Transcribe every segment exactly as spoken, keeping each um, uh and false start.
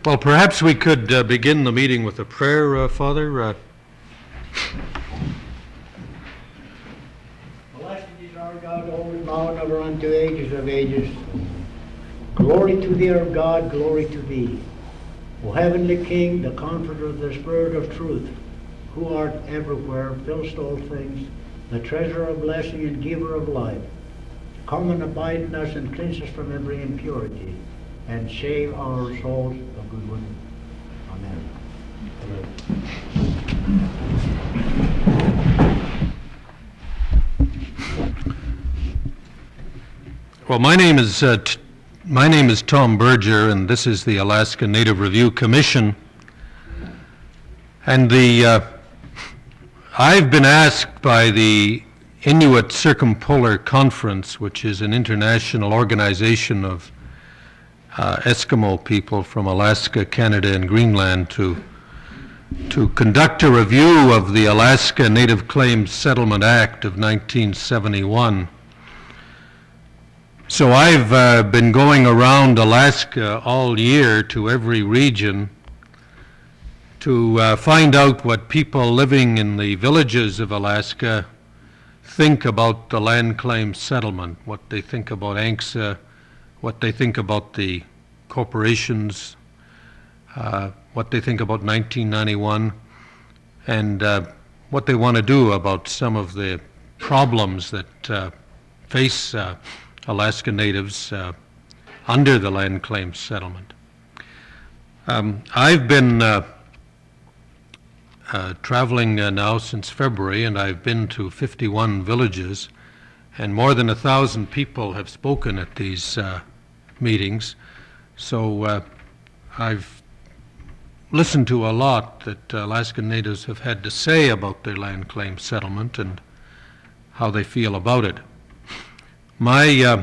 Well, perhaps we could uh, begin the meeting with a prayer, uh, Father. Uh, Blessed is our God, old and now and ever unto ages of ages. Glory to thee, our God, glory to thee. O heavenly King, the comforter of the Spirit of truth, who art everywhere, fillst all things, the treasure of blessing and giver of life, come and abide in us and cleanse us from every impurity, and save our souls a good one. Amen. well, my name is uh, t- my name is Tom Berger, and this is the Alaska Native Review Commission. And the uh, I've been asked by the Inuit Circumpolar Conference, which is an international organization of uh, Eskimo people from Alaska, Canada, and Greenland, to to conduct a review of the Alaska Native Claims Settlement Act of nineteen seventy-one. So I've uh, been going around Alaska all year to every region to uh, find out what people living in the villages of Alaska think about the land claim settlement, what they think about A N C S A, what they think about the corporations, uh, what they think about nineteen ninety-one, and uh, what they want to do about some of the problems that uh, face uh, Alaska Natives uh, under the land claim settlement. Um, I've been uh, uh, traveling uh, now since February, and I've been to fifty-one villages, and more than a thousand people have spoken at these uh, meetings. So uh, I've listened to a lot that uh, Alaska Natives have had to say about their land claim settlement and how they feel about it. My uh,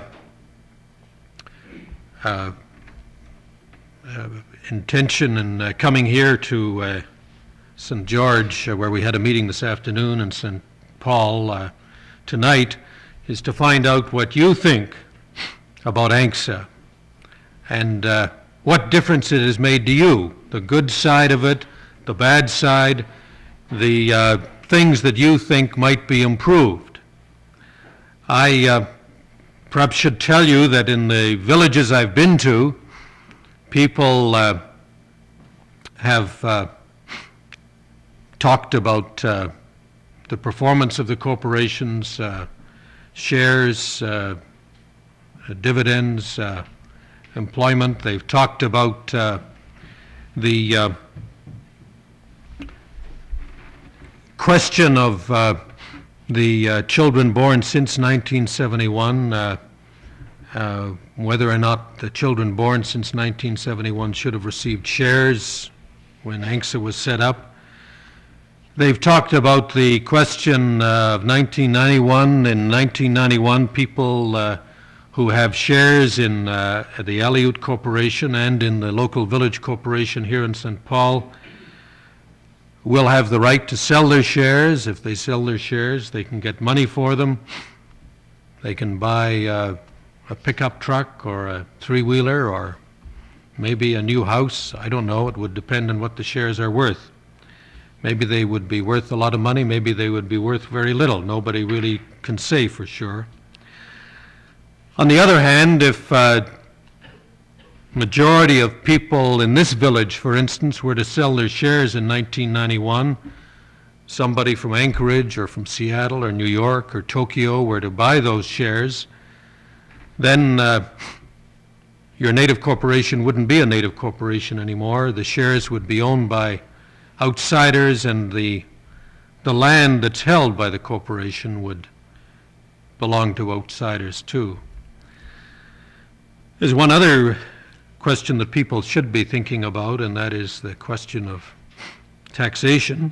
uh, uh, intention in uh, coming here to uh, Saint George, uh, where we had a meeting this afternoon, and Saint Paul uh, tonight, is to find out what you think about A N C S A and uh, what difference it has made to you, the good side of it, the bad side, the uh, things that you think might be improved. I uh, perhaps should tell you that in the villages I've been to, people uh, have uh, talked about uh, the performance of the corporations, uh, shares, uh, dividends, uh, employment. They've talked about uh, the uh, question of uh, the uh, children born since nineteen seventy-one, uh, uh, whether or not the children born since nineteen seventy-one should have received shares when A N C S A was set up. They've talked about the question uh, of nineteen ninety-one. In nineteen ninety-one, people uh, who have shares in uh, the Aleut Corporation and in the local village corporation here in Saint Paul will have the right to sell their shares. If they sell their shares, they can get money for them. They can buy uh, a pickup truck or a three-wheeler or maybe a new house. I don't know. It would depend on what the shares are worth. Maybe they would be worth a lot of money. Maybe they would be worth very little. Nobody really can say for sure. On the other hand, if uh, majority of people in this village, for instance, were to sell their shares in nineteen ninety-one, somebody from Anchorage or from Seattle or New York or Tokyo were to buy those shares, then uh, your native corporation wouldn't be a native corporation anymore. The shares would be owned by outsiders, and the the land that's held by the corporation would belong to outsiders too. There's one other question that people should be thinking about, and that is the question of taxation.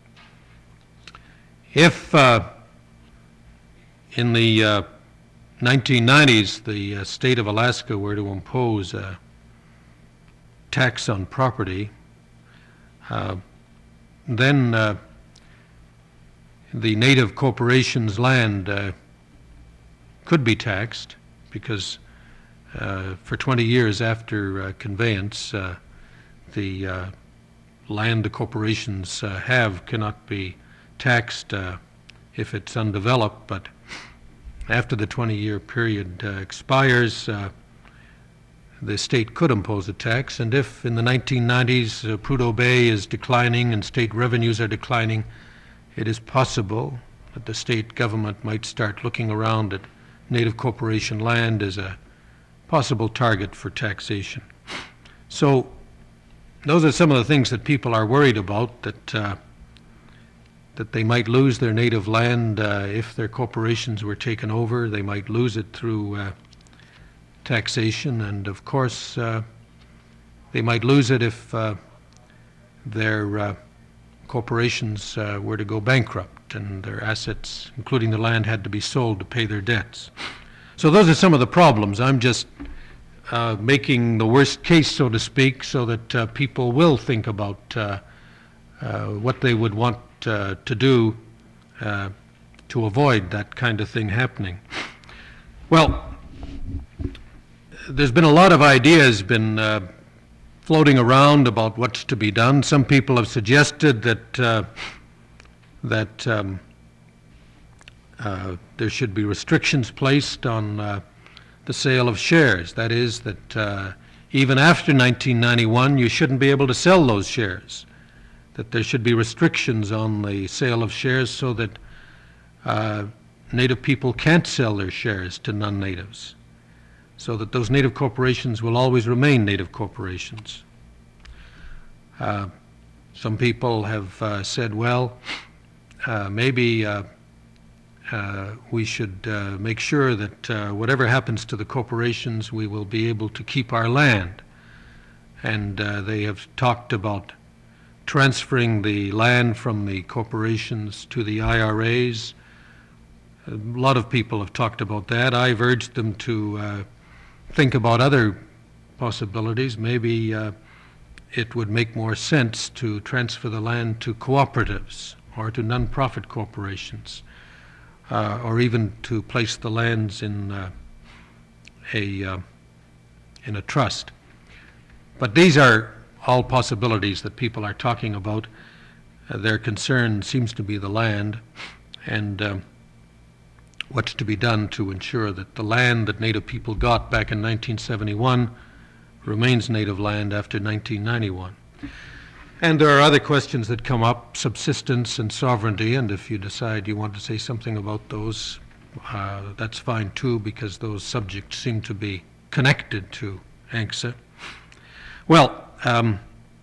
If uh, in the uh, nineteen nineties the uh, state of Alaska were to impose a tax on property, uh, then uh, the native corporation's land uh, could be taxed, because uh, for twenty years after uh, conveyance, uh, the uh, land the corporations uh, have cannot be taxed uh, if it's undeveloped, but after the twenty-year period uh, expires, uh, the state could impose a tax, and if in the nineteen nineties uh, Prudhoe Bay is declining and state revenues are declining, it is possible that the state government might start looking around at native corporation land as a possible target for taxation. So those are some of the things that people are worried about, that uh, that they might lose their native land uh, if their corporations were taken over. They might lose it through uh, taxation, and of course uh, they might lose it if uh, their uh, corporations uh, were to go bankrupt and their assets, including the land, had to be sold to pay their debts. So those are some of the problems. I'm just uh, making the worst case, so to speak, so that uh, people will think about uh, uh, what they would want uh, to do uh, to avoid that kind of thing happening. Well, there's been a lot of ideas been uh, floating around about what's to be done. Some people have suggested that uh, that um, uh, there should be restrictions placed on uh, the sale of shares. That is, that uh, even after nineteen ninety-one, you shouldn't be able to sell those shares. That there should be restrictions on the sale of shares so that uh, Native people can't sell their shares to non-natives, so that those native corporations will always remain native corporations. Uh, some people have uh, said, well, uh, maybe uh, uh, we should uh, make sure that uh, whatever happens to the corporations, we will be able to keep our land. And uh, they have talked about transferring the land from the corporations to the I R As. A lot of people have talked about that. I've urged them to uh, think about other possibilities. Maybe uh, it would make more sense to transfer the land to cooperatives or to non-profit corporations, uh, or even to place the lands in uh, a uh, in a trust. But these are all possibilities that people are talking about. Uh, their concern seems to be the land, and uh, what's to be done to ensure that the land that Native people got back in nineteen seventy-one remains Native land after nineteen ninety-one. And there are other questions that come up, subsistence and sovereignty, and if you decide you want to say something about those, uh, that's fine too, because those subjects seem to be connected to A N C S A. Well, um,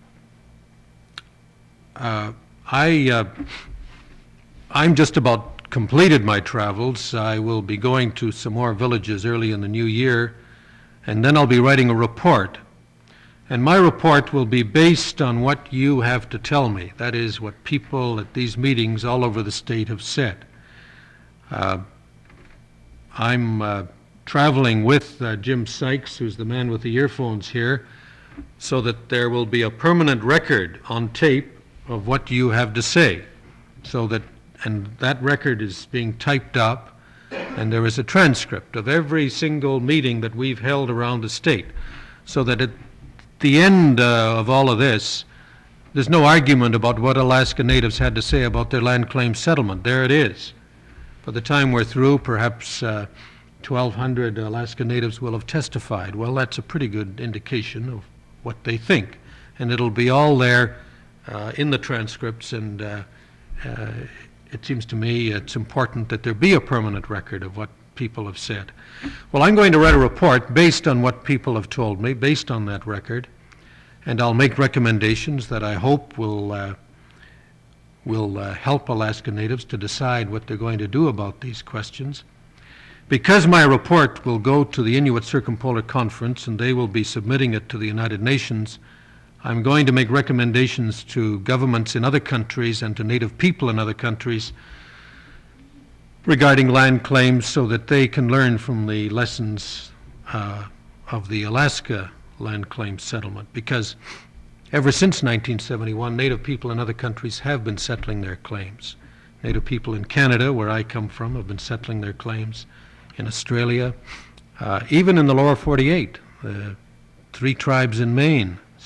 uh, I, uh, I'm just about completed my travels. I will be going to some more villages early in the new year, and then I'll be writing a report. And my report will be based on what you have to tell me. That is, what people at these meetings all over the state have said. Uh, I'm uh, traveling with uh, Jim Sykes, who's the man with the earphones here, so that there will be a permanent record on tape of what you have to say. So that, and that record is being typed up, and there is a transcript of every single meeting that we've held around the state, so that at the end uh, of all of this, there's no argument about what Alaska Natives had to say about their land claim settlement. There it is. By the time we're through, perhaps uh, twelve hundred Alaska Natives will have testified. Well, that's a pretty good indication of what they think. And it'll be all there uh, in the transcripts, and uh, uh, it seems to me it's important that there be a permanent record of what people have said. Well, I'm going to write a report based on what people have told me, based on that record, and I'll make recommendations that I hope will uh, will uh, help Alaska Natives to decide what they're going to do about these questions. Because my report will go to the Inuit Circumpolar Conference and they will be submitting it to the United Nations, I'm going to make recommendations to governments in other countries and to Native people in other countries regarding land claims, so that they can learn from the lessons uh, of the Alaska land claim settlement. Because ever since nineteen seventy-one, Native people in other countries have been settling their claims. Native people in Canada, where I come from, have been settling their claims. In Australia, uh, even in the lower forty-eight, uh, three tribes in Maine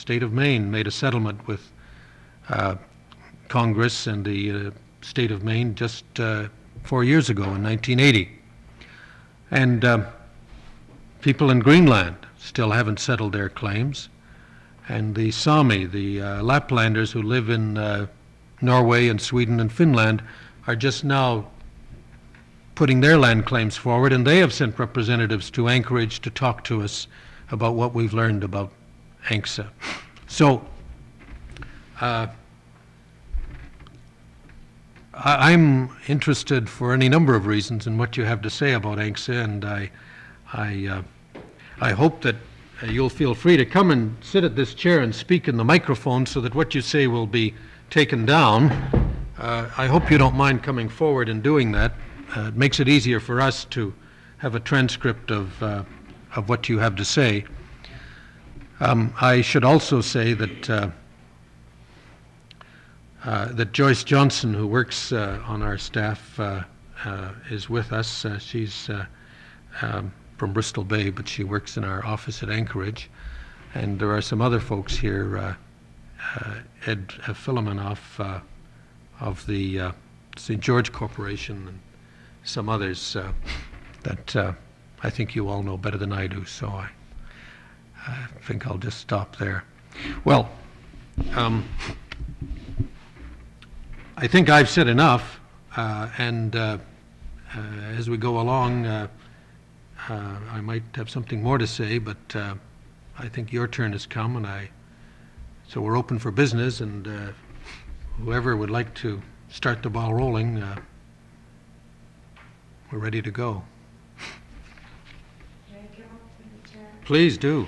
state of Maine made a settlement with uh, Congress and the uh, state of Maine just uh, four years ago in nineteen eighty. And um, people in Greenland still haven't settled their claims. And the Sami, the uh, Laplanders who live in uh, Norway and Sweden and Finland, are just now putting their land claims forward, and they have sent representatives to Anchorage to talk to us about what we've learned about ANCSA. So uh, I, I'm interested for any number of reasons in what you have to say about ANCSA, and I, I, uh, I hope that uh, you'll feel free to come and sit at this chair and speak in the microphone so that what you say will be taken down. Uh, I hope you don't mind coming forward and doing that. Uh, it makes it easier for us to have a transcript of, uh, of what you have to say. Um, I should also say that uh, uh, that Joyce Johnson, who works uh, on our staff, uh, uh, is with us. Uh, she's uh, um, from Bristol Bay, but she works in our office at Anchorage. And there are some other folks here, uh, uh, Ed Filimenoff uh, of the uh, Saint George Corporation, and some others uh, that uh, I think you all know better than I do, so I, I think I'll just stop there. Well, um, I think I've said enough, uh, and uh, uh, as we go along, uh, uh, I might have something more to say, but uh, I think your turn has come, and I. So we're open for business, and uh, whoever would like to start the ball rolling, uh, we're ready to go. May I come up to the chair? Please do.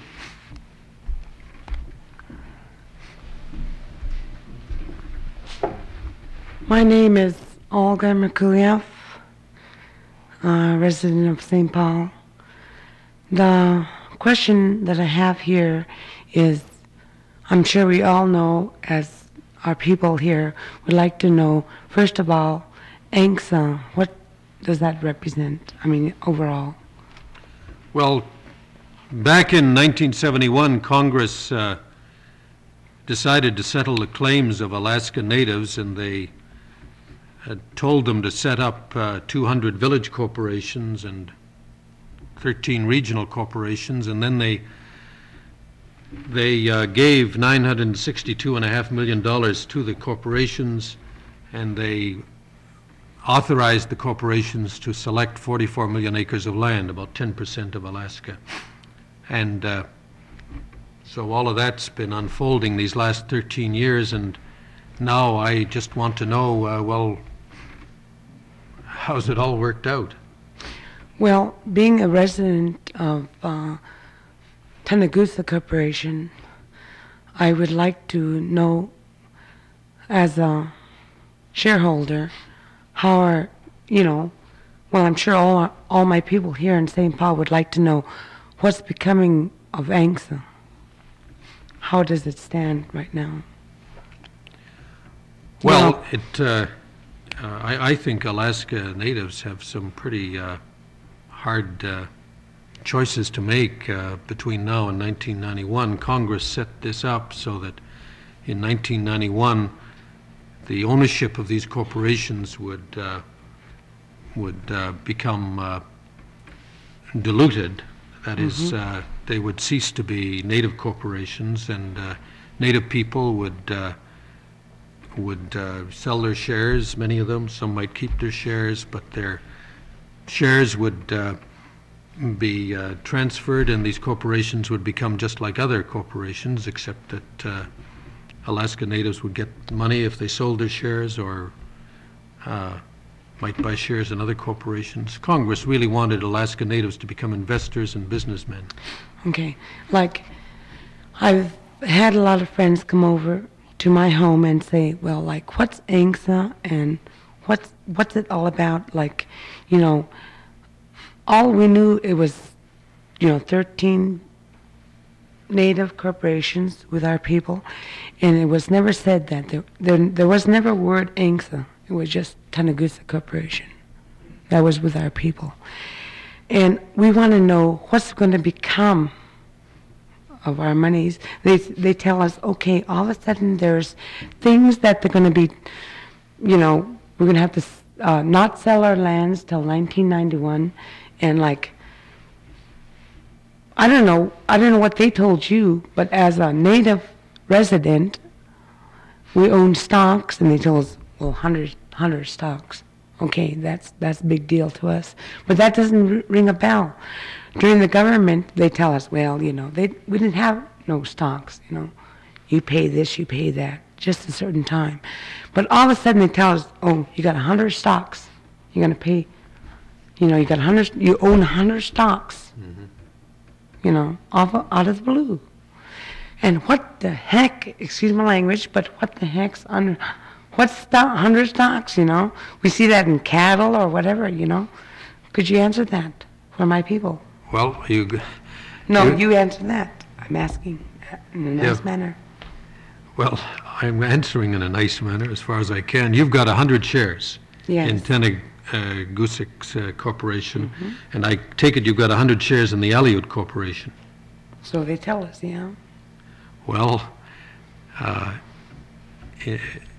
My name is Olga Merkuliev, uh, resident of Saint Paul. The question that I have here is, I'm sure we all know, as our people here would like to know, first of all, ANCSA, what does that represent? I mean, overall. Well, back in nineteen seventy-one, Congress uh, decided to settle the claims of Alaska Natives, and they had told them to set up uh, two hundred village corporations and thirteen regional corporations, and then they they uh, gave nine hundred sixty-two point five million dollars to the corporations, and they authorized the corporations to select forty-four million acres of land, about ten percent of Alaska. And uh, so all of that's been unfolding these last thirteen years, and now I just want to know, uh, well, how's it all worked out? Well, being a resident of uh, Tanagusa Corporation, I would like to know, as a shareholder, how are, you know, well, I'm sure all, all my people here in Saint Paul would like to know what's becoming of ANCSA. How does it stand right now? Well, Well- it, uh, uh, I, I think Alaska Natives have some pretty uh, hard uh, choices to make uh, between now and nineteen ninety-one. Congress set this up so that in nineteen ninety-one, the ownership of these corporations would uh, would uh, become uh, diluted. That is, uh, they would cease to be native corporations, and uh, native people would uh, would uh, sell their shares. Many of them, some might keep their shares, but their shares would uh, be uh, transferred, and these corporations would become just like other corporations, except that uh, Alaska Natives would get money if they sold their shares, or uh, might buy shares in other corporations. Congress really wanted Alaska Natives to become investors and businessmen. Okay, like, I've had a lot of friends come over to my home and say, well, like, what's ANCSA and what's what's it all about? Like, you know, all we knew, it was, you know, thirteen native corporations with our people, and it was never said that. There, there, there was never word ANCSA. It was just Tanagusa Corporation. That was with our people. And we want to know what's going to become of our monies, they they tell us, okay, all of a sudden there's things that they're going to be, you know, we're going to have to uh, not sell our lands till nineteen ninety-one, and like, I don't know, I don't know what they told you, but as a native resident, we own stocks, and they told us, well, one hundred, one hundred stocks. Okay, that's that's a big deal to us, but that doesn't r- ring a bell. During the government, they tell us, well, you know, they we didn't have no stocks, you know, you pay this, you pay that, just a certain time. But all of a sudden they tell us, oh, you got a hundred stocks, you're gonna pay, you know, you got a hundred, you own a hundred stocks, mm-hmm. you know, off of, out of the blue. And what the heck, excuse my language, but what the heck's under, what's stock, hundred stocks, you know? We see that in cattle or whatever, you know? Could you answer that for my people? Well, you... g- No, you- you answer that. I'm asking in a nice Yeah. manner. Well, I'm answering in a nice manner as far as I can. You've got one hundred shares Yes. in Tennegusick's uh, Corporation, and I take it you've got one hundred shares in the Aleut Corporation. So they tell us, yeah. Well, uh, i-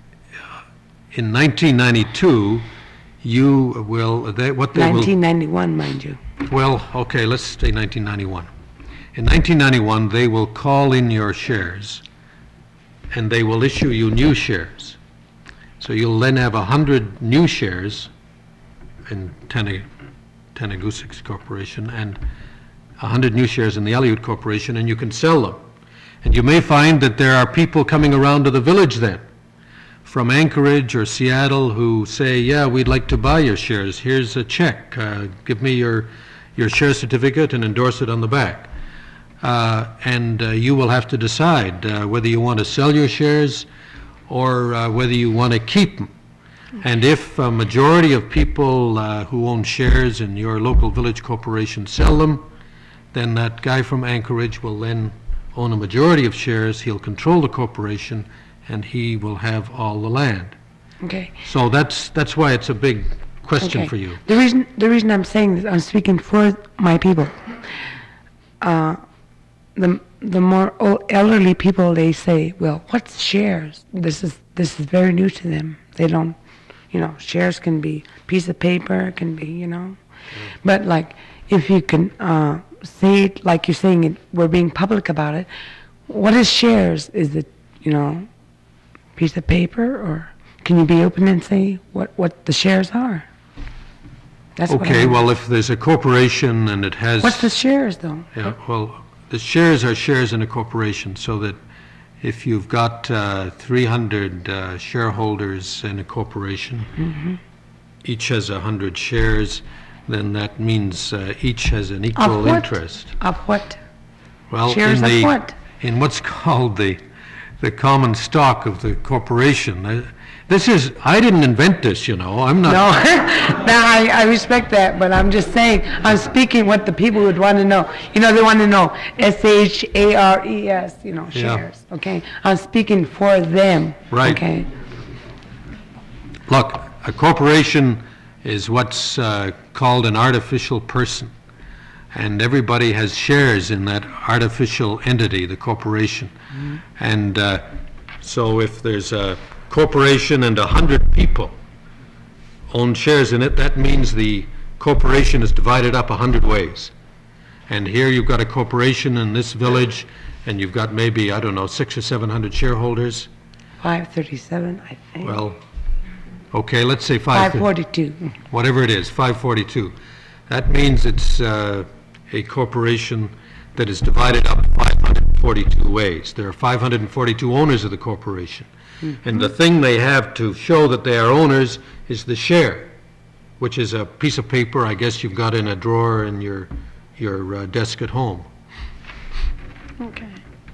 in nineteen ninety-two, you will, they, what they will... nineteen ninety-one, mind you. Well, okay, let's say nineteen ninety-one. In nineteen ninety-one, they will call in your shares, and they will issue you new shares. So you'll then have one hundred new shares in Tenne- Tennegusick's Corporation and one hundred new shares in the Aleut Corporation, and you can sell them. And you may find that there are people coming around to the village then, from Anchorage or Seattle, who say, yeah, we'd like to buy your shares. Here's a check. Uh, give me your, your share certificate and endorse it on the back. Uh, and uh, you will have to decide uh, whether you want to sell your shares or uh, whether you want to keep them. And if a majority of people uh, who own shares in your local village corporation sell them, then that guy from Anchorage will then own a majority of shares. He'll control the corporation, and he will have all the land. Okay. So that's that's why it's a big question Okay. for you. The reason the reason I'm saying this, I'm speaking for my people. Uh, the the more old, elderly people, they say, well, what's shares? This is this is very new to them. They don't, you know, shares can be piece of paper, can be, you know, but like if you can uh, say it like you're saying it, we're being public about it. What is shares? Is it, you know, piece of paper, or can you be open and say what what the shares are? That's what I Okay, want. well, if there's a corporation and it has... What's the shares though? Yeah, well, the shares are shares in a corporation, so that if you've got uh, three hundred uh, shareholders in a corporation, Mm-hmm. each has one hundred shares, then that means uh, each has an equal what? interest. Of what? Well, Shares in of the what? in what's called the the common stock of the corporation. Uh, This is, I didn't invent this, you know, I'm not... No, no, I, I respect that, but I'm just saying, I'm speaking what the people would want to know. You know, they want to know S H A R E S, you know, Yeah. shares, okay? I'm speaking for them, Right. okay? Look, a corporation is what's uh, called an artificial person, and everybody has shares in that artificial entity, the corporation. And uh, so if there's a corporation and a hundred people own shares in it, that means the corporation is divided up a hundred ways. And here you've got a corporation in this village, and you've got maybe, I don't know, six or seven hundred shareholders. five thirty-seven, I think. Well, okay, let's say five. five forty-two. Whatever it is, five forty-two. That means it's uh, a corporation that is divided up five hundred forty-two ways. There are five hundred forty-two owners of the corporation. And the thing they have to show that they are owners is the share, which is a piece of paper I guess you've got in a drawer in your, your uh, desk at home. Okay.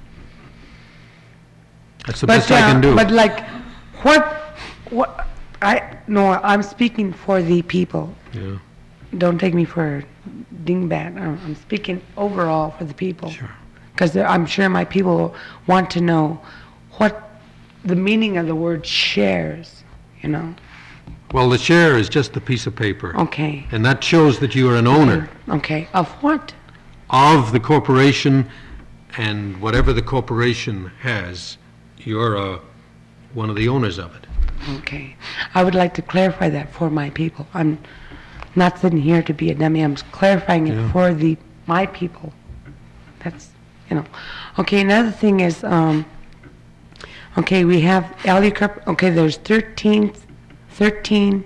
That's the But, best I can uh, do. But like, what, what, I, no, I'm speaking for the people. Yeah, Don't take me for a dingbat. I'm I'm speaking overall for the people. sure. Because I'm sure my people want to know what the meaning of the word shares, you know? Well, the share is just a piece of paper. Okay. And that shows that you are an owner Okay, of what? of the corporation and whatever the corporation has, you're uh, one of the owners of it. Okay. I would like to clarify that for my people. I'm not sitting here to be a dummy. I'm clarifying it Yeah. for the my people. That's, you know. Okay, another thing is, um, okay, we have L U Corp. Okay, there's thirteen, thirteen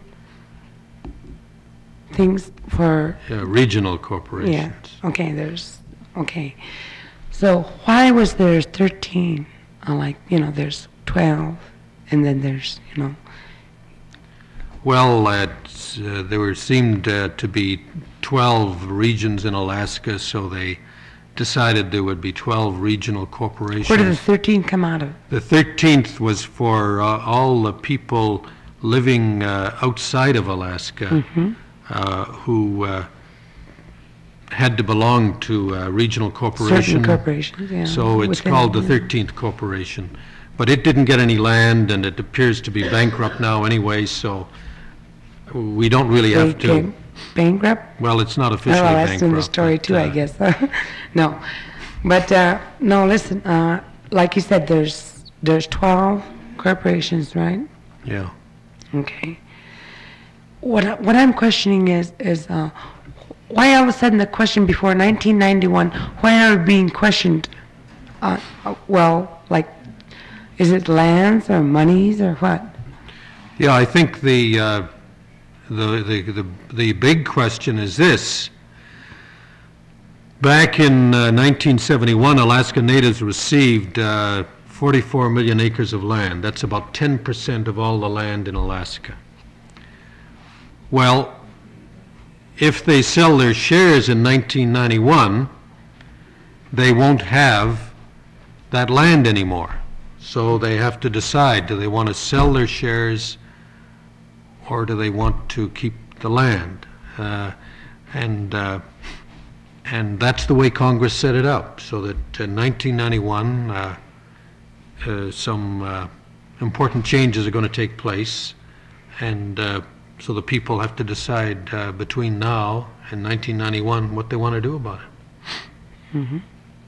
things for, Yeah, regional yeah. corporations. Okay, there's, okay. So why was there thirteen? Uh, like, you know, there's twelve, and then there's, you know, Well, uh, it's, uh, there were, seemed uh, to be twelve regions in Alaska, so they decided there would be twelve regional corporations. where did the thirteen come out of? The thirteenth was for uh, all the people living uh, outside of Alaska uh, who uh, had to belong to a regional corporation. Certain corporations, yeah. So it's within- called the yeah. thirteenth corporation. But it didn't get any land, and it appears to be bankrupt now anyway, so we don't really They have to, came bankrupt? well, it's not Oh, officially well, bankrupt. that's in the story but, too, I uh, guess. No, but, uh, no, listen, uh, like you said, there's, there's twelve corporations, right? Yeah. Okay. What, I- what I'm questioning is, is, uh, why all of a sudden the question before nineteen ninety-one, why are we being questioned? Uh, uh, well, like, is it lands or monies or what? Yeah, I think the, uh, the, the, the, the big question is this. Back in uh, nineteen seventy-one, Alaska Natives received uh, forty-four million acres of land. That's about ten percent of all the land in Alaska. Well, if they sell their shares in nineteen ninety-one, they won't have that land anymore. So they have to decide, do they want to sell their shares or do they want to keep the land? Uh, And, uh, and that's the way Congress set it up, so that in nineteen ninety-one, uh, uh, some uh, important changes are going to take place, and uh, so the people have to decide uh, between now and nineteen ninety-one what they want to do about it.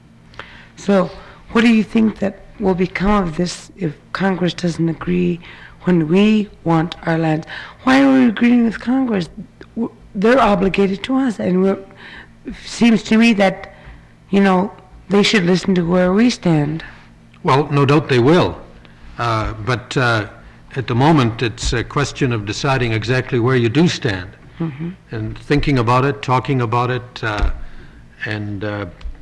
So, what do you think that will become of this if Congress doesn't agree when we want our land? Why are we agreeing with Congress? W- They're obligated to us, and we're, it seems to me that, you know, they should listen to where we stand. Well, no doubt they will, uh, but uh, at the moment, it's a question of deciding exactly where you do stand, and thinking about it, talking about it, uh, and uh,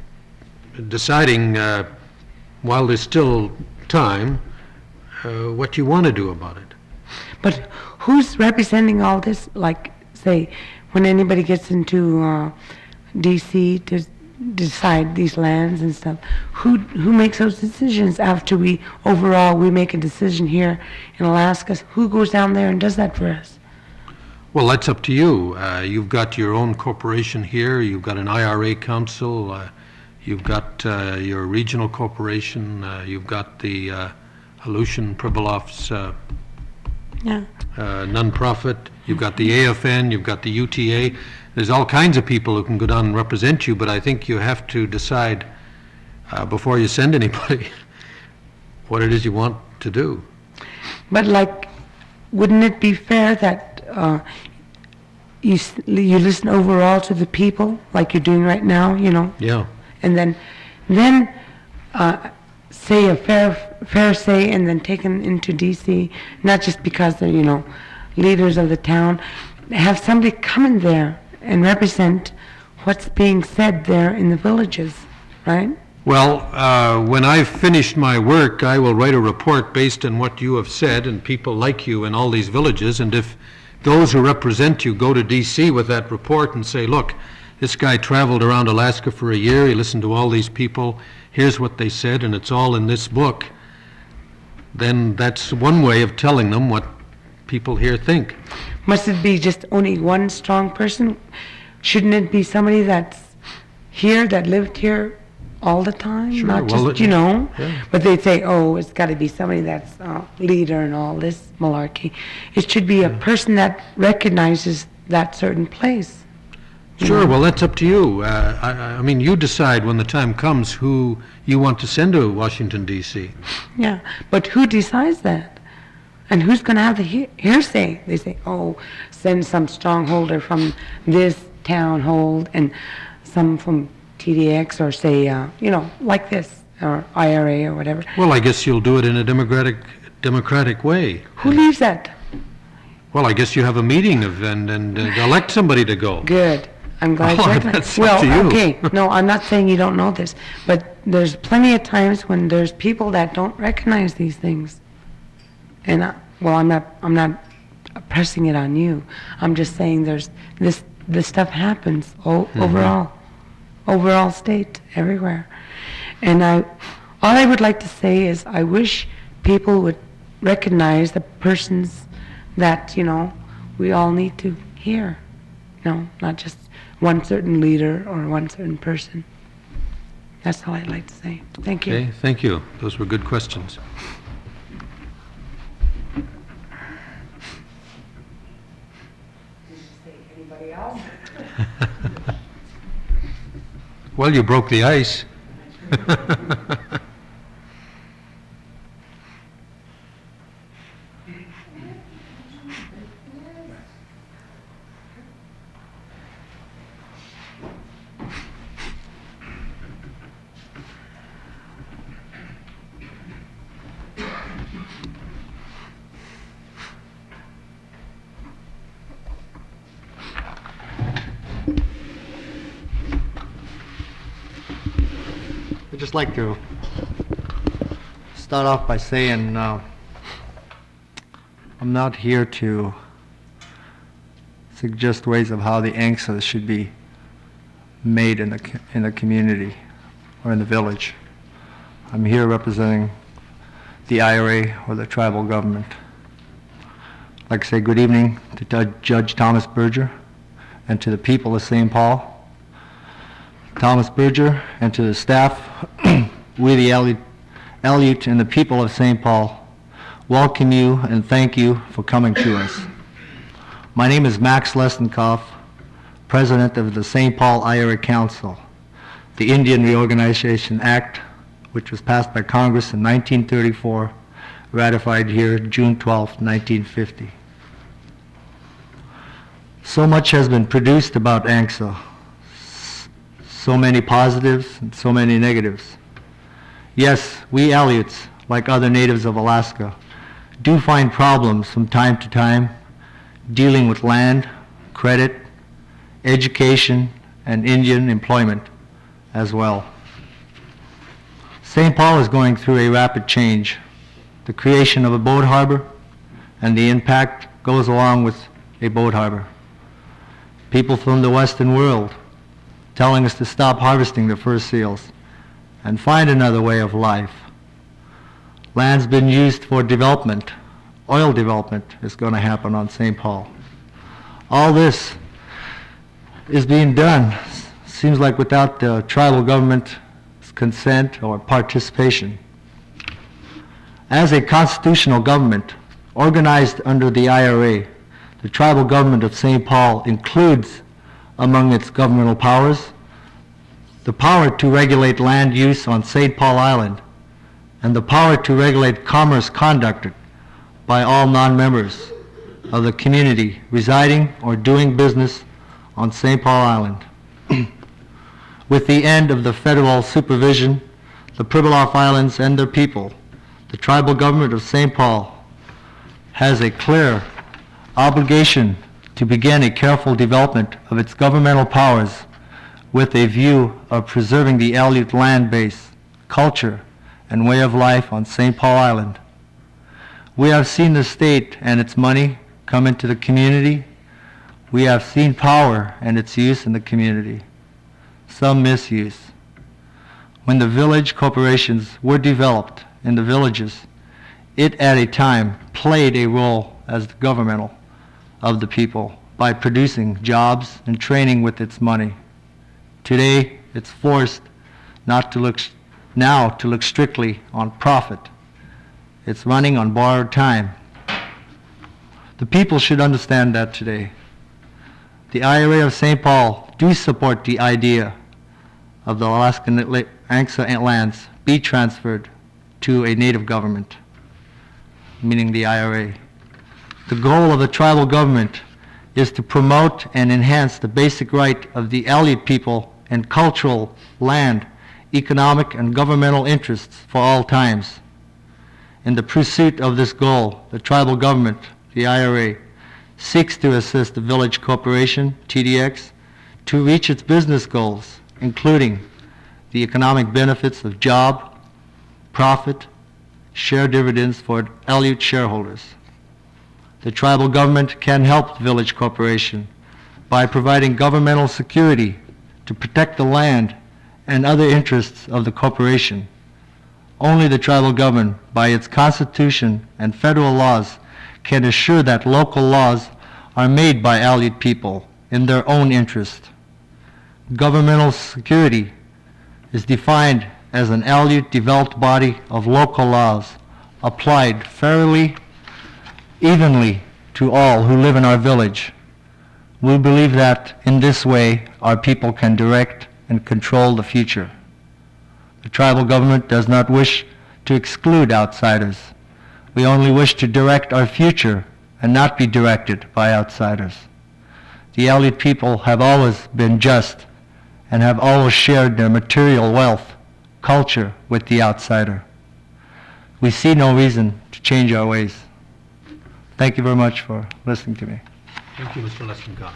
deciding, uh, while there's still time, uh, what you want to do about it. But who's representing all this? Like, say, when anybody gets into uh, D C to decide these lands and stuff, who who makes those decisions after we, overall, we make a decision here in Alaska? Who goes down there and does that for us? Well, that's up to you. Uh, You've got your own corporation here, you've got an I R A council, uh, you've got uh, your regional corporation, uh, you've got the uh, Aleutian Pribilofs uh, Yeah. uh, nonprofit, you've got the A F N, you've got the U T A. There's all kinds of people who can go down and represent you, but I think you have to decide uh, before you send anybody what it is you want to do. But like, wouldn't it be fair that uh, you s- you listen overall to the people, like you're doing right now, you know, Yeah. and then then uh, say a fair fair say, and then taken into D C, not just because they're, you know, leaders of the town, have somebody come in there and represent what's being said there in the villages, right? Well, uh, when I've finished my work, I will write a report based on what you have said and people like you in all these villages, and if those who represent you go to D C with that report and say, look, this guy traveled around Alaska for a year, he listened to all these people, here's what they said, and it's all in this book, then that's one way of telling them what people here think. Must it be just only one strong person? Shouldn't it be somebody that's here, that lived here all the time? Sure, Not well, just, it- you know? yeah. But they'd say, oh, it's got to be somebody that's uh, leader and all this malarkey. It should be a person that recognizes that certain place. Sure, well, that's up to you. Uh, I, I mean, you decide when the time comes who you want to send to Washington, D C. Yeah, but who decides that? And who's going to have the he- hearsay? They say, oh, send some strongholder from this town hold and some from T D X, or say, uh, you know, like this, or I R A or whatever. Well, I guess you'll do it in a democratic democratic way. Who leaves that? Well, I guess you have a meeting of, and, and uh, elect somebody to go. Good. I'm glad Oh, you recognize- that's up well, to you. okay, no, I'm not saying you don't know this, but there's plenty of times when there's people that don't recognize these things. And, I, well, I'm not, I'm not pressing it on you. I'm just saying there's, this, this stuff happens o- overall, overall state, everywhere. And I, all I would like to say is I wish people would recognize the persons that, you know, we all need to hear. No, not just one certain leader or one certain person. That's all I'd like to say. Thank you. Okay, thank you. Those were good questions. Anybody else? Well, you broke the ice. I'd just like to start off by saying uh, I'm not here to suggest ways of how the A N C S A should be made in the co- in the community or in the village. I'm here representing the I R A or the tribal government. I'd like to say good evening to Judge- Judge Thomas Berger and to the people of Saint Paul. Thomas Berger, and to the staff, we the Aleut, Aleut and the people of Saint Paul welcome you and thank you for coming to us. My name is Max Lestenkoff, President of the Saint Paul I R A Council, the Indian Reorganization Act, which was passed by Congress in nineteen thirty-four, ratified here June twelfth, nineteen fifty. So much has been produced about A N C S A. So many positives and so many negatives. Yes, we Aleuts, like other natives of Alaska, do find problems from time to time dealing with land, credit, education, and Indian employment as well. Saint Paul is going through a rapid change. The creation of a boat harbor and the impact goes along with a boat harbor. People from the Western world telling us to stop harvesting the fur seals and find another way of life. Land's been used for development. Oil development is going to happen on Saint Paul. All this is being done, seems like without the tribal government's consent or participation. As a constitutional government organized under the I R A, the tribal government of Saint Paul includes among its governmental powers the power to regulate land use on Saint Paul Island and the power to regulate commerce conducted by all non-members of the community residing or doing business on Saint Paul Island. With the end of the federal supervision, the Pribilof Islands and their people, the tribal government of Saint Paul has a clear obligation to begin a careful development of its governmental powers with a view of preserving the Aleut land base, culture, and way of life on Saint Paul Island. We have seen the state and its money come into the community. We have seen power and its use in the community, some misuse. When the village corporations were developed in the villages, it at a time played a role as the governmental of the people by producing jobs and training with its money. Today, it's forced not to look now to look strictly on profit. It's running on borrowed time. The people should understand that today. The I R A of Saint Paul do support the idea of the Alaskan Angsa lands be transferred to a native government, meaning the I R A. The goal of the tribal government is to promote and enhance the basic right of the Aleut people and cultural, land, economic, and governmental interests for all times. In the pursuit of this goal, the tribal government, the I R A, seeks to assist the Village Corporation, T D X, to reach its business goals, including the economic benefits of job, profit, share dividends for Aleut shareholders. The tribal government can help the Village Corporation by providing governmental security to protect the land and other interests of the corporation. Only the tribal government, by its constitution and federal laws, can assure that local laws are made by Aleut people in their own interest. Governmental security is defined as an Aleut developed body of local laws applied fairly, evenly to all who live in our village. We believe that in this way our people can direct and control the future. The tribal government does not wish to exclude outsiders. We only wish to direct our future and not be directed by outsiders. The Aleut people have always been just and have always shared their material wealth, culture with the outsider. We see no reason to change our ways. Thank you very much for listening to me. Thank you, Mister Leskencott.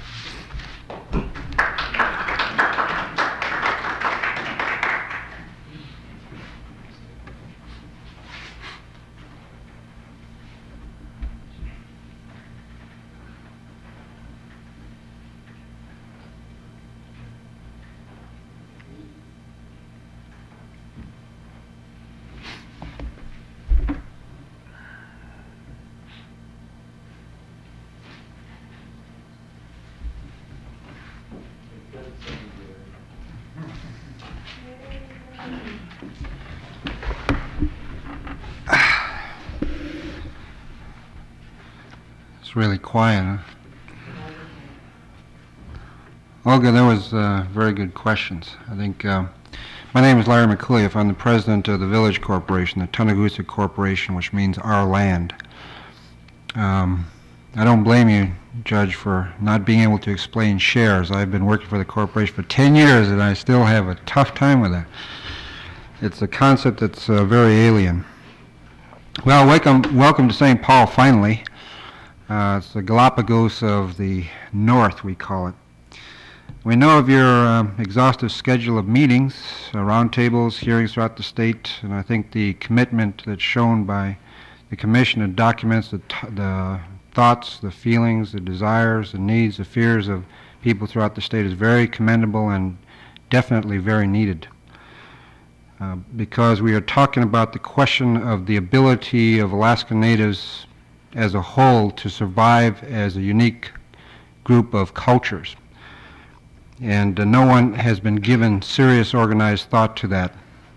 It's really quiet, huh? Olga, there was uh, very good questions. I think, uh, my name is Larry McCullough. I'm the president of the Village Corporation, the Tunagusa Corporation, which means our land. Um, I don't blame you, Judge, for not being able to explain shares. I've been working for the corporation for ten years and I still have a tough time with that. It's a concept that's uh, very alien. Well, welcome, welcome to Saint Paul, finally. Uh, it's the Galapagos of the North, we call it. We know of your uh, exhaustive schedule of meetings, uh, roundtables, hearings throughout the state, and I think the commitment that's shown by the Commission that documents the, t the thoughts, the feelings, the desires, the needs, the fears of people throughout the state is very commendable and definitely very needed. Uh, because we are talking about the question of the ability of Alaska Natives as a whole to survive as a unique group of cultures. And uh, no one has been given serious organized thought to that.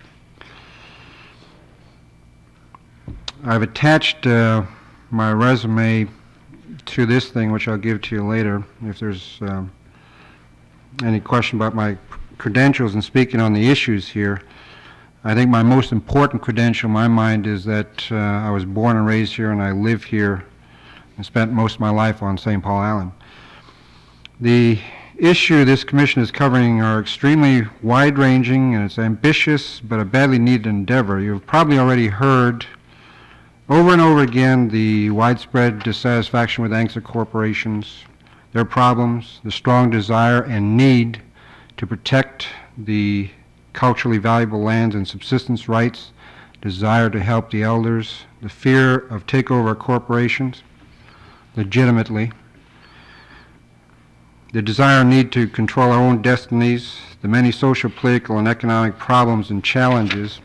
I've attached uh, my resume to this thing, which I'll give to you later if there's um, any question about my credentials in speaking on the issues here. I think my most important credential in my mind is that uh, I was born and raised here and I live here and spent most of my life on Saint Paul Island. The issue this commission is covering are extremely wide-ranging and it's ambitious but a badly needed endeavor. You've probably already heard over and over again the widespread dissatisfaction with Angsa corporations, their problems, the strong desire and need to protect the culturally valuable lands and subsistence rights, desire to help the elders, the fear of takeover corporations legitimately, the desire and need to control our own destinies, the many social, political, and economic problems and challenges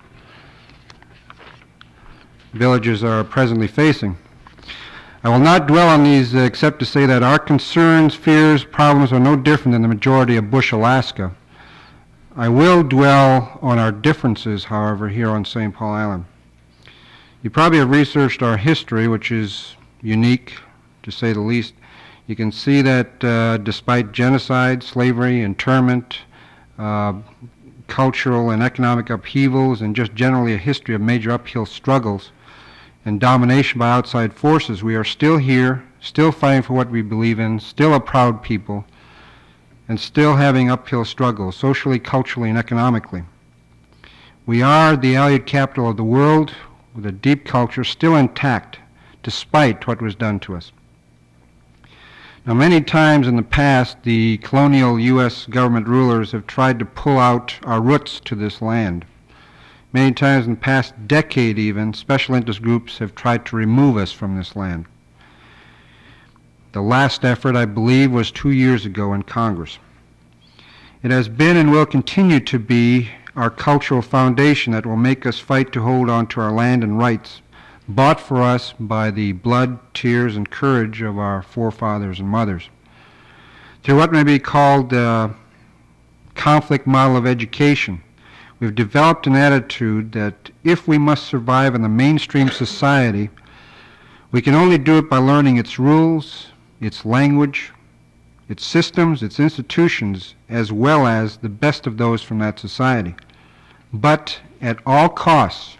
villages are presently facing. I will not dwell on these uh, except to say that our concerns, fears, problems are no different than the majority of Bush, Alaska. I will dwell on our differences, however, here on Saint Paul Island. You probably have researched our history, which is unique, to say the least. You can see that uh, despite genocide, slavery, internment, uh, cultural and economic upheavals, and just generally a history of major uphill struggles and domination by outside forces, we are still here, still fighting for what we believe in, still a proud people, and still having uphill struggles, socially, culturally, and economically. We are the allied capital of the world, with a deep culture still intact, despite what was done to us. Now, many times in the past, the colonial U S government rulers have tried to pull out our roots to this land. Many times in the past decade even, special interest groups have tried to remove us from this land. The last effort, I believe, was two years ago in Congress. It has been and will continue to be our cultural foundation that will make us fight to hold on to our land and rights, bought for us by the blood, tears, and courage of our forefathers and mothers. Through what may be called the conflict model of education, we've developed an attitude that if we must survive in the mainstream society, we can only do it by learning its rules, its language, its systems, its institutions, as well as the best of those from that society. But at all costs,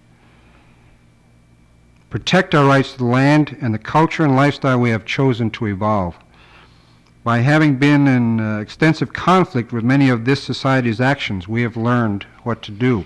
protect our rights to the land and the culture and lifestyle we have chosen to evolve. By having been in uh, extensive conflict with many of this society's actions, we have learned what to do.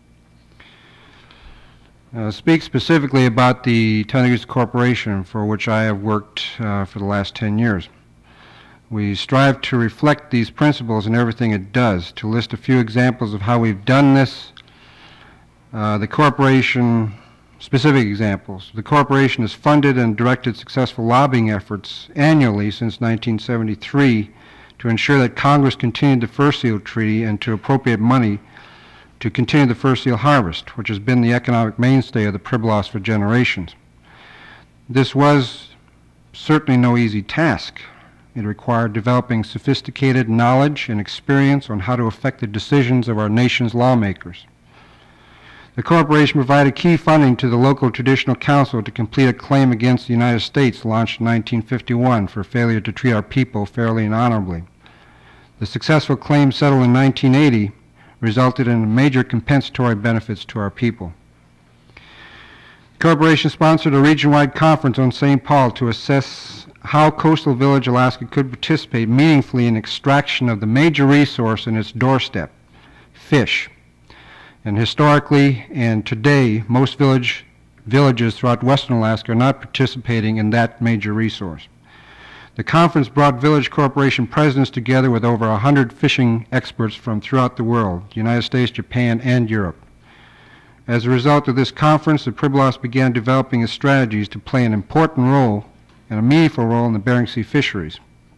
Uh, speak specifically about the Tanagusa Corporation, for which I have worked uh, for the last ten years. We strive to reflect these principles in everything it does. To list a few examples of how we've done this, uh, the corporation, specific examples. The corporation has funded and directed successful lobbying efforts annually since nineteen seventy-three to ensure that Congress continued the Fur Seal Treaty and to appropriate money to continue the fur seal harvest, which has been the economic mainstay of the Pribilofs for generations. This was certainly no easy task. It required developing sophisticated knowledge and experience on how to affect the decisions of our nation's lawmakers. The corporation provided key funding to the local traditional council to complete a claim against the United States launched in nineteen fifty-one for failure to treat our people fairly and honorably. The successful claim settled in nineteen eighty resulted in major compensatory benefits to our people. The corporation sponsored a region-wide conference on Saint Paul to assess how Coastal Village, Alaska could participate meaningfully in extraction of the major resource in its doorstep, fish. And historically and today, most village, villages throughout western Alaska are not participating in that major resource. The conference brought Village Corporation presidents together with over one hundred fishing experts from throughout the world, the United States, Japan, and Europe. As a result of this conference, the Pribilofs began developing strategies to play an important role and a meaningful role in the Bering Sea fisheries.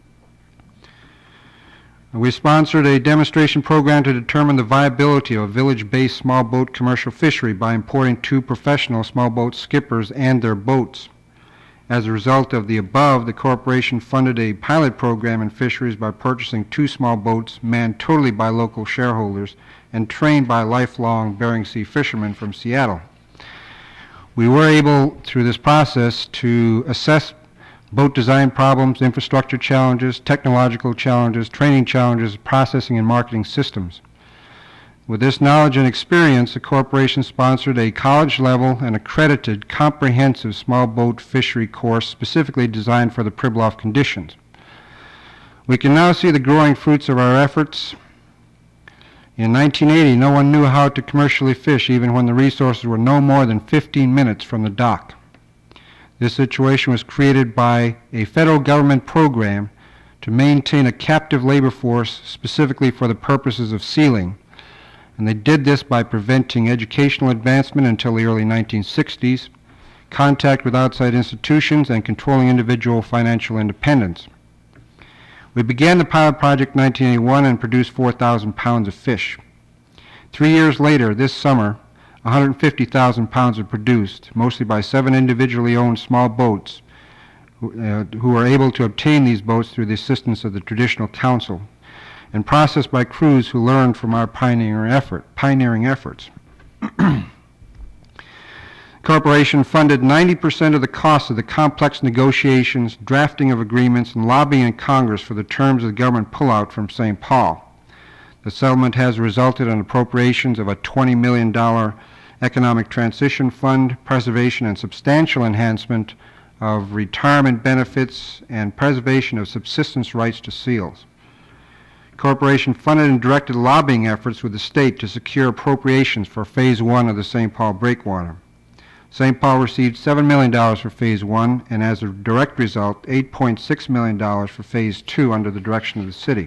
We sponsored a demonstration program to determine the viability of a village-based small boat commercial fishery by importing two professional small boat skippers and their boats. As a result of the above, the corporation funded a pilot program in fisheries by purchasing two small boats manned totally by local shareholders and trained by lifelong Bering Sea fishermen from Seattle. We were able, through this process, to assess boat design problems, infrastructure challenges, technological challenges, training challenges, processing and marketing systems. With this knowledge and experience, the corporation sponsored a college-level and accredited comprehensive small boat fishery course specifically designed for the Pribilof conditions. We can now see the growing fruits of our efforts. In nineteen eighty, no one knew how to commercially fish even when the resources were no more than fifteen minutes from the dock. This situation was created by a federal government program to maintain a captive labor force specifically for the purposes of sealing. And they did this by preventing educational advancement until the early nineteen sixties, contact with outside institutions, and controlling individual financial independence. We began the pilot project in nineteen eighty-one and produced four thousand pounds of fish. Three years later, this summer, one hundred fifty thousand pounds were produced, mostly by seven individually owned small boats who, uh, who were able to obtain these boats through the assistance of the Traditional Council, and processed by crews who learned from our pioneering effort, pioneering efforts. Corporation funded ninety percent of the cost of the complex negotiations, drafting of agreements, and lobbying in Congress for the terms of the government pullout from Saint Paul. The settlement has resulted in appropriations of a twenty million dollars economic transition fund, preservation and substantial enhancement of retirement benefits, and preservation of subsistence rights to seals. Corporation funded and directed lobbying efforts with the state to secure appropriations for Phase one of the Saint Paul breakwater. Saint Paul received seven million dollars for Phase one, and as a direct result, eight point six million dollars for Phase two under the direction of the city.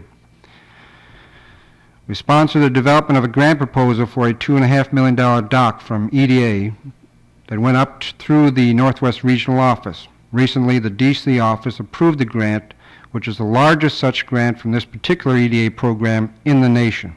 We sponsored the development of a grant proposal for a two point five million dollars dock from E D A that went up t- through the Northwest Regional Office. Recently, the D C office approved the grant, which is the largest such grant from this particular E D A program in the nation.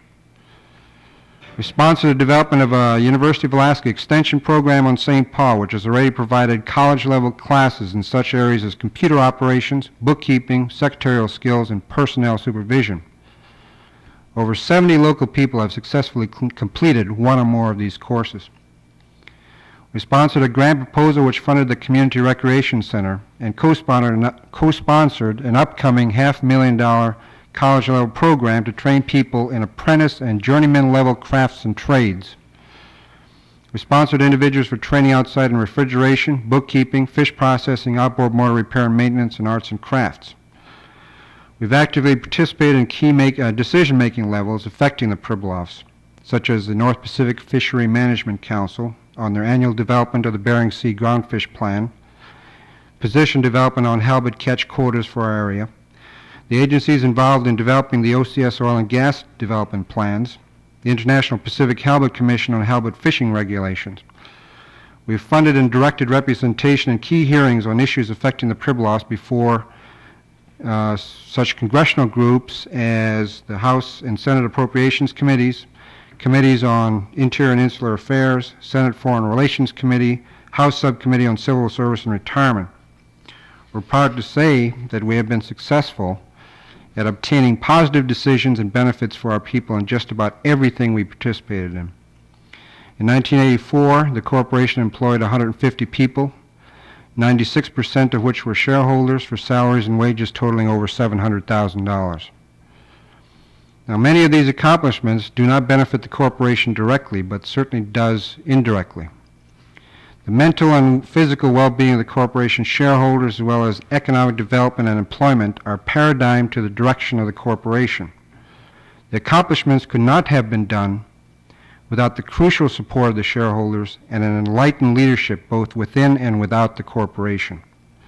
We sponsored the development of a University of Alaska extension program on Saint Paul, which has already provided college-level classes in such areas as computer operations, bookkeeping, secretarial skills, and personnel supervision. Over seventy local people have successfully cl- completed one or more of these courses. We sponsored a grant proposal which funded the Community Recreation Center and co-sponsored an, co-sponsored an upcoming half-million dollar college-level program to train people in apprentice and journeyman-level crafts and trades. We sponsored individuals for training outside in refrigeration, bookkeeping, fish processing, outboard motor repair and maintenance, and arts and crafts. We've actively participated in key make, uh, decision-making levels affecting the Pribilofs, such as the North Pacific Fishery Management Council on their annual development of the Bering Sea Groundfish Plan, position development on halibut catch quotas for our area. The agency is involved in developing the O C S oil and gas development plans, the International Pacific Halibut Commission on halibut fishing regulations. We've funded and directed representation in key hearings on issues affecting the Pribilofs before uh, such congressional groups as the House and Senate Appropriations Committees, Committees on Interior and Insular Affairs, Senate Foreign Relations Committee, House Subcommittee on Civil Service and Retirement. We're proud to say that we have been successful at obtaining positive decisions and benefits for our people in just about everything we participated in. In nineteen eighty-four, the corporation employed one hundred fifty people, ninety-six percent of which were shareholders for salaries and wages totaling over seven hundred thousand dollars. Now, many of these accomplishments do not benefit the corporation directly, but certainly does indirectly. The mental and physical well-being of the corporation shareholders, as well as economic development and employment, are paradigm to the direction of the corporation. The accomplishments could not have been done without the crucial support of the shareholders and an enlightened leadership both within and without the corporation.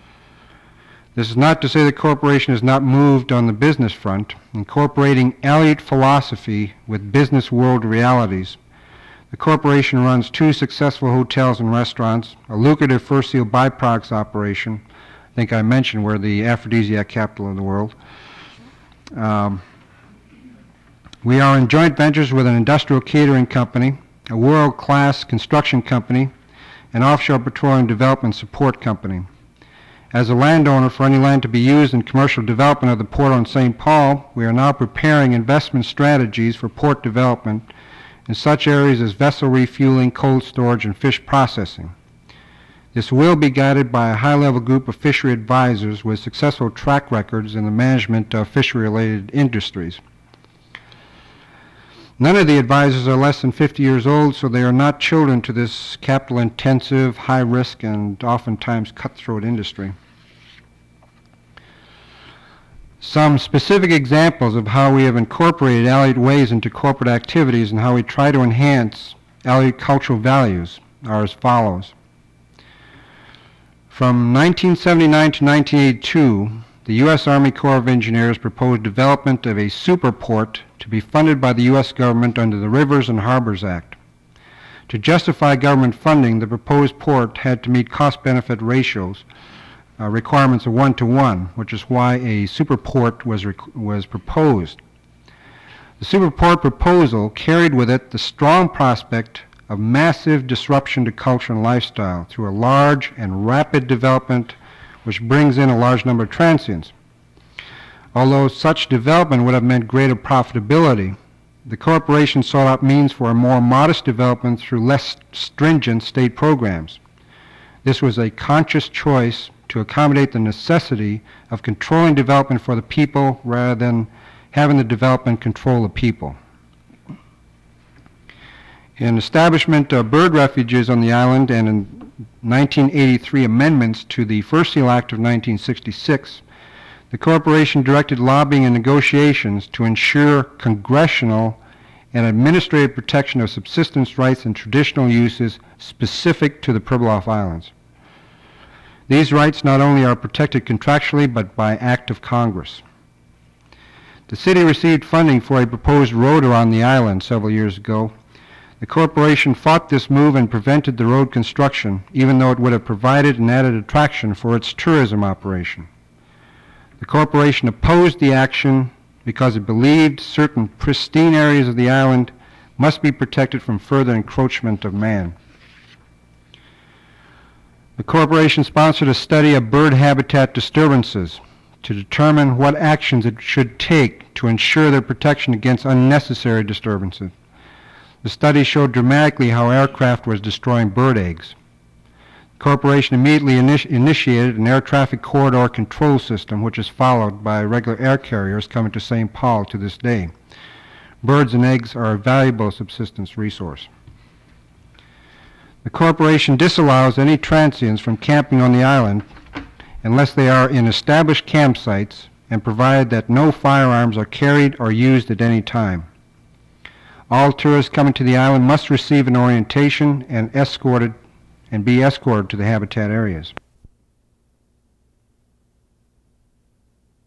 This is not to say the corporation has not moved on the business front. Incorporating Aleut philosophy with business world realities, the corporation runs two successful hotels and restaurants, a lucrative fur seal byproducts operation. I think I mentioned we're the aphrodisiac capital of the world. Um, we are in joint ventures with an industrial catering company, a world-class construction company, an offshore petroleum development support company. As a landowner for any land to be used in commercial development of the port on Saint Paul, we are now preparing investment strategies for port development in such areas as vessel refueling, cold storage, and fish processing. This will be guided by a high-level group of fishery advisors with successful track records in the management of fishery-related industries. None of the advisors are less than fifty years old, so they are not children to this capital-intensive, high-risk, and oftentimes cutthroat industry. Some specific examples of how we have incorporated Aleut ways into corporate activities and how we try to enhance Aleut cultural values are as follows. From nineteen seventy-nine to nineteen eighty-two, the U S Army Corps of Engineers proposed development of a superport to be funded by the U S government under the Rivers and Harbors Act. To justify government funding, the proposed port had to meet cost-benefit ratios, uh, requirements of one to one, which is why a superport was, rec- was proposed. The superport proposal carried with it the strong prospect of massive disruption to culture and lifestyle through a large and rapid development which brings in a large number of transients. Although such development would have meant greater profitability, the corporation sought out means for a more modest development through less stringent state programs. This was a conscious choice to accommodate the necessity of controlling development for the people rather than having the development control the people. In establishment of bird refuges on the island and in nineteen eighty-three amendments to the First Seal Act of nineteen sixty-six, the corporation directed lobbying and negotiations to ensure congressional and administrative protection of subsistence rights and traditional uses specific to the Pribilof Islands. These rights not only are protected contractually but by act of Congress. The city received funding for a proposed road around the island several years ago. The corporation fought this move and prevented the road construction, even though it would have provided an added attraction for its tourism operation. The corporation opposed the action because it believed certain pristine areas of the island must be protected from further encroachment of man. The corporation sponsored a study of bird habitat disturbances to determine what actions it should take to ensure their protection against unnecessary disturbances. The study showed dramatically how aircraft was destroying bird eggs. The corporation immediately initi- initiated an air traffic corridor control system, which is followed by regular air carriers coming to Saint Paul to this day. Birds and eggs are a valuable subsistence resource. The corporation disallows any transients from camping on the island unless they are in established campsites and provide that no firearms are carried or used at any time. All tourists coming to the island must receive an orientation and escorted and be escorted to the habitat areas.